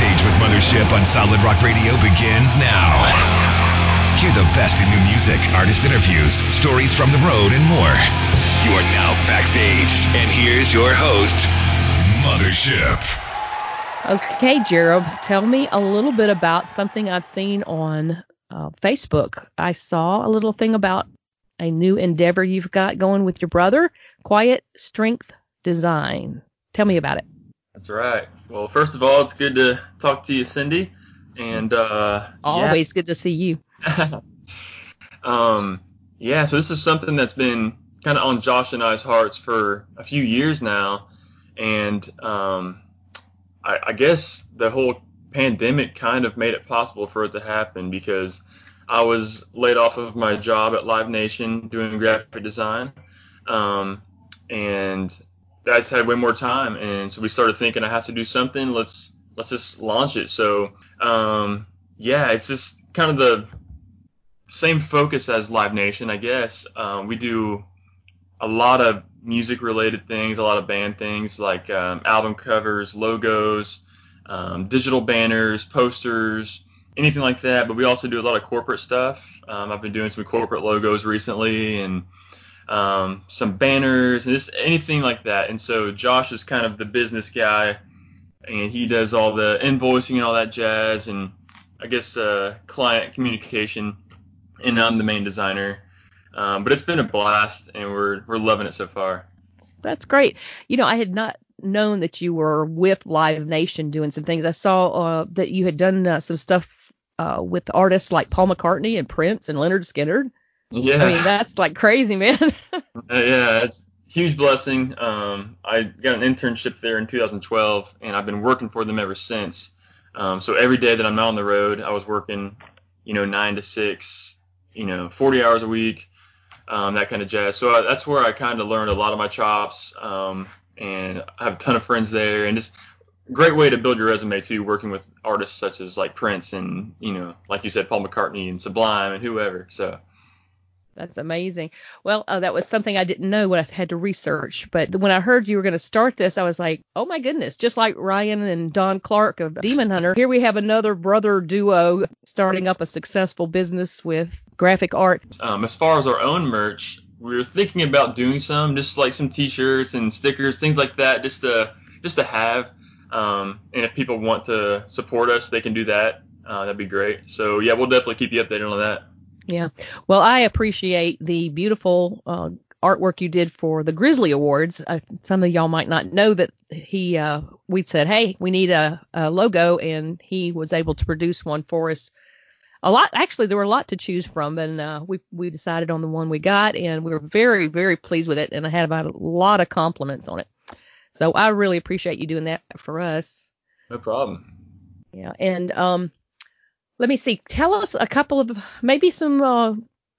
Backstage with Mothership on Solid Rock Radio begins now. Hear the best in new music, artist interviews, stories from the road, and more. You are now backstage, and here's your host, Mothership. Okay, Jarob, tell me a little bit about something I've seen on Facebook. I saw a little thing about a new endeavor you've got going with your brother, Quiet Strength Design. Tell me about it. That's right. Well, first of all, it's good to talk to you, Cindy. And always good to see you. So this is something that's been kind of on Josh and I's hearts for a few years now. And I guess the whole pandemic kind of made it possible for it to happen because I was laid off of my job at Live Nation doing graphic design. And I just had way more time. And so we started thinking I have to do something. Let's just launch it. So, it's just kind of the same focus as Live Nation, I guess. We do a lot of music-related things, a lot of band things like album covers, logos, digital banners, posters, anything like that. But we also do a lot of corporate stuff. I've been doing some corporate logos recently and some banners and just anything like that. And so Josh is kind of the business guy, and he does all the invoicing and all that jazz, and I guess client communication. And I'm the main designer. But it's been a blast, and we're loving it so far. That's great. You know, I had not known that you were with Live Nation doing some things. I saw that you had done some stuff with artists like Paul McCartney and Prince and Leonard Skinner. Yeah. I mean, that's like crazy, man. It's a huge blessing. I got an internship there in 2012, and I've been working for them ever since. So every day that I'm out on the road, I was working, 9 to 6, 40 hours a week, that kind of jazz. So that's where I kind of learned a lot of my chops, and I have a ton of friends there, and just a great way to build your resume too, working with artists such as like Prince and, like you said, Paul McCartney and Sublime and whoever. So. That's amazing. Well, that was something I didn't know when I had to research. But when I heard you were going to start this, I was like, oh, my goodness, just like Ryan and Don Clark of Demon Hunter. Here we have another brother duo starting up a successful business with graphic art. As far as our own merch, we were thinking about doing just like some T-shirts and stickers, things like that, just to have. And if people want to support us, they can do that. That'd be great. So, yeah, we'll definitely keep you updated on that. Yeah. Well, I appreciate the beautiful artwork you did for the Grizzly Awards. Some of y'all might not know that we said, hey, we need a logo, and he was able to produce one for us. A lot. Actually, there were a lot to choose from, and we decided on the one we got, and we were very, very pleased with it, and I had about a lot of compliments on it. So I really appreciate you doing that for us. No problem. Yeah. And let me see. Tell us a couple of maybe some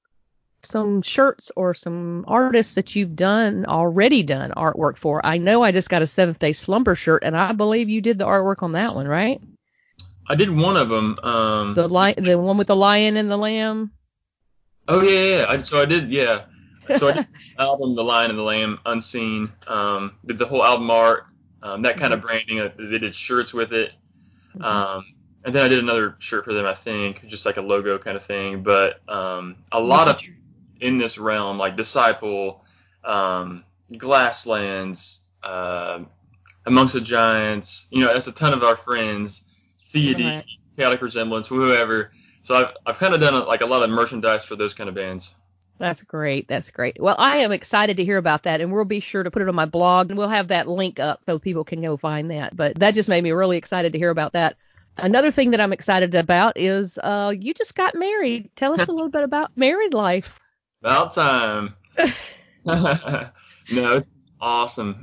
shirts or some artists that you've already done artwork for. I know I just got a Seventh Day Slumber shirt, and I believe you did the artwork on that one, right? I did one of them. The one with the lion and the lamb. Oh yeah. So I did the album, The Lion and the Lamb, Unseen. Did the whole album art, that kind of branding. They did shirts with it. And then I did another shirt for them, I think, just like a logo kind of thing. But a lot of in this realm, like Disciple, Glasslands, Amongst the Giants, that's a ton of our friends, Theody, Chaotic Resemblance, whoever. So I've kind of done a lot of merchandise for those kind of bands. That's great. That's great. Well, I am excited to hear about that, and we'll be sure to put it on my blog, and we'll have that link up so people can go find that. But that just made me really excited to hear about that. Another thing that I'm excited about is you just got married. Tell us a little bit about married life. About time. No, it's awesome.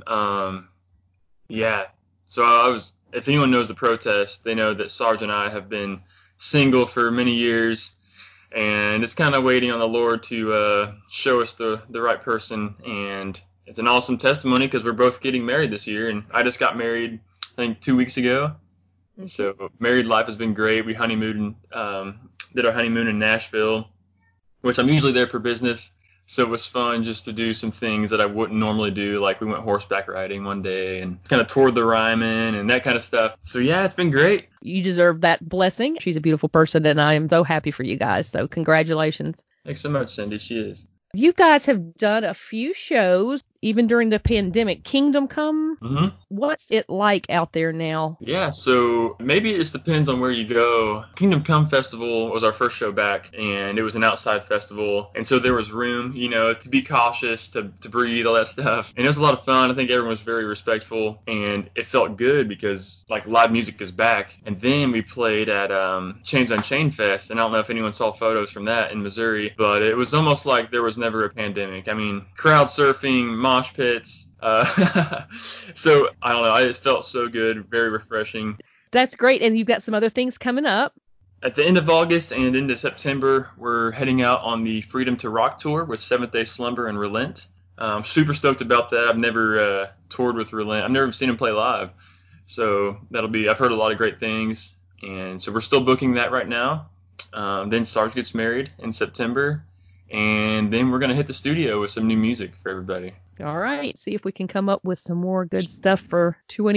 So if anyone knows the Protest, they know that Sarge and I have been single for many years, and it's kind of waiting on the Lord to show us the right person. And it's an awesome testimony because we're both getting married this year, and I just got married, I think, 2 weeks ago. So married life has been great. We honeymooned, did our honeymoon in Nashville, which I'm usually there for business. So it was fun just to do some things that I wouldn't normally do. Like we went horseback riding one day and kind of toured the Ryman and that kind of stuff. So yeah, it's been great. You deserve that blessing. She's a beautiful person, and I am so happy for you guys. So congratulations. Thanks so much, Cindy. She is. You guys have done a few shows, even during the pandemic. Kingdom Come, What's it like out there now? Yeah, so maybe it just depends on where you go. Kingdom Come Festival was our first show back, and it was an outside festival. And so there was room, to be cautious, to breathe, all that stuff. And it was a lot of fun. I think everyone was very respectful, and it felt good because, live music is back. And then we played at Chains on Chain Fest, and I don't know if anyone saw photos from that in Missouri, but it was almost like there was never a pandemic. I mean, crowd surfing, mosh pits. So I don't know. I just felt so good, very refreshing. That's great. And you've got some other things coming up. At the end of August and into September, we're heading out on the Freedom to Rock tour with Seventh Day Slumber and Relent. I'm super stoked about that. I've never toured with Relent. I've never seen them play live. So I've heard a lot of great things. And so we're still booking that right now. Then Sarge Gets Married in September. And then we're going to hit the studio with some new music for everybody. All right. See if we can come up with some more good stuff for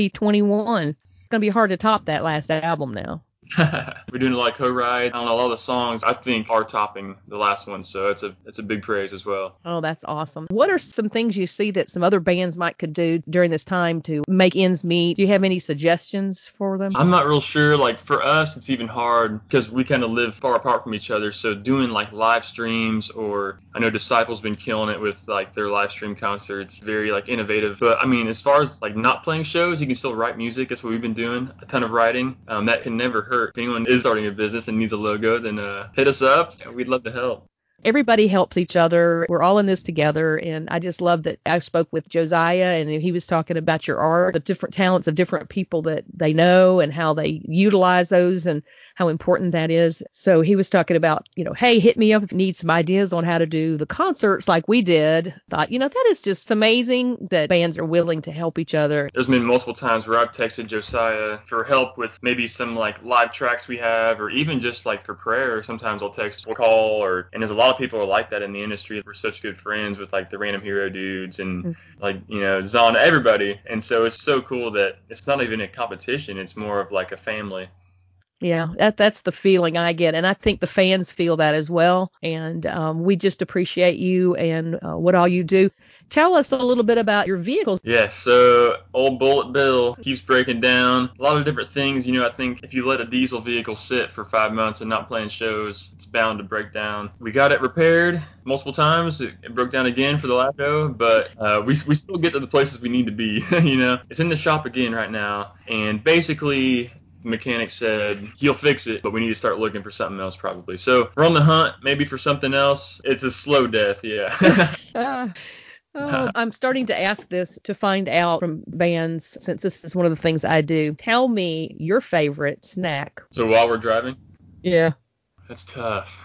2021. It's going to be hard to top that last album now. We're doing a lot of co-write. I don't know, a lot of the songs I think are topping the last one, so it's a big praise as well. Oh, that's awesome. What are some things you see that some other bands could do during this time to make ends meet? Do you have any suggestions for them? I'm not real sure. For us, it's even hard because we kind of live far apart from each other. So doing live streams, or I know Disciple's been killing it with their live stream concerts, very innovative. But I mean, as far as not playing shows, you can still write music. That's what we've been doing. A ton of writing. That can never hurt. If anyone is starting a business and needs a logo, then hit us up. We'd love to help. Everybody helps each other. We're all in this together. And I just love that I spoke with Josiah, and he was talking about your art, the different talents of different people that they know and how they utilize those and how important that is. So he was talking about, hey, hit me up if you need some ideas on how to do the concerts like we did. Thought, that is just amazing that bands are willing to help each other. There's been multiple times where I've texted Josiah for help with maybe some live tracks we have, or even just for prayer. Sometimes I'll text or call, and there's a lot of people are like that in the industry. We're such good friends with the Random Hero dudes and Zana, everybody. And so it's so cool that it's not even a competition. It's more of a family. Yeah, that's the feeling I get. And I think the fans feel that as well. And we just appreciate you and what all you do. Tell us a little bit about your vehicles. Yeah, so old Bullet Bill keeps breaking down. A lot of different things. I think if you let a diesel vehicle sit for 5 months and not playing shows, it's bound to break down. We got it repaired multiple times. It broke down again for the last show, but we still get to the places we need to be. It's in the shop again right now. And basically, mechanic said he'll fix it, but we need to start looking for something else probably. So we're on the hunt maybe for something else. It's a slow death, yeah. I'm starting to ask this to find out from bands, since this is one of the things I do. Tell me your favorite snack. So while we're driving? Yeah. That's tough.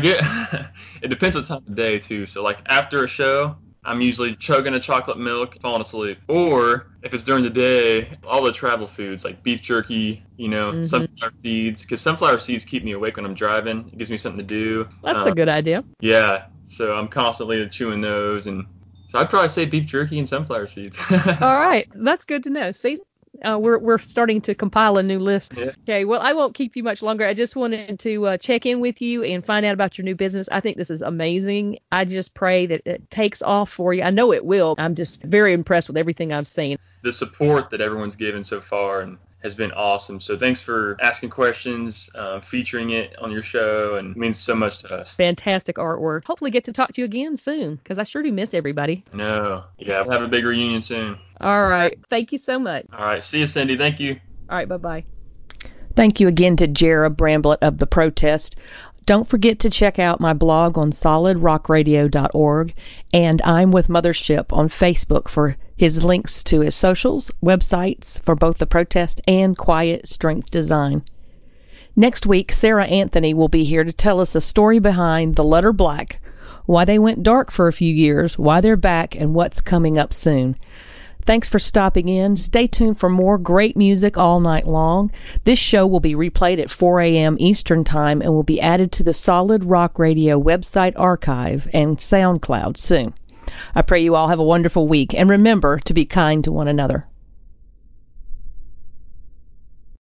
It depends what time of day too. So after a show, I'm usually chugging a chocolate milk, falling asleep. Or if it's during the day, all the travel foods like beef jerky, sunflower seeds. Because sunflower seeds keep me awake when I'm driving. It gives me something to do. That's a good idea. Yeah. So I'm constantly chewing those. And so I'd probably say beef jerky and sunflower seeds. All right. That's good to know. See? We're starting to compile a new list. Yeah. Okay, well, I won't keep you much longer. I just wanted to check in with you and find out about your new business. I think this is amazing. I just pray that it takes off for you. I know it will. I'm just very impressed with everything I've seen. The support that everyone's given so far and has been awesome. So thanks for asking questions, featuring it on your show, and it means so much to us. Fantastic artwork. Hopefully get to talk to you again soon, because I sure do miss everybody. No. Yeah, we'll have a big reunion soon. All right. Thank you so much. All right. See you, Cindy. Thank you. All right. Bye-bye. Thank you again to Jara Bramblett of The Protest. Don't forget to check out my blog on solidrockradio.org, and I'm with Mothership on Facebook for his links to his socials, websites for both The Protest and Quiet Strength Design. Next week, Sarah Anthony will be here to tell us the story behind The Letter Black, why they went dark for a few years, why they're back, and what's coming up soon. Thanks for stopping in. Stay tuned for more great music all night long. This show will be replayed at 4 a.m. Eastern Time and will be added to the Solid Rock Radio website archive and SoundCloud soon. I pray you all have a wonderful week, and remember to be kind to one another.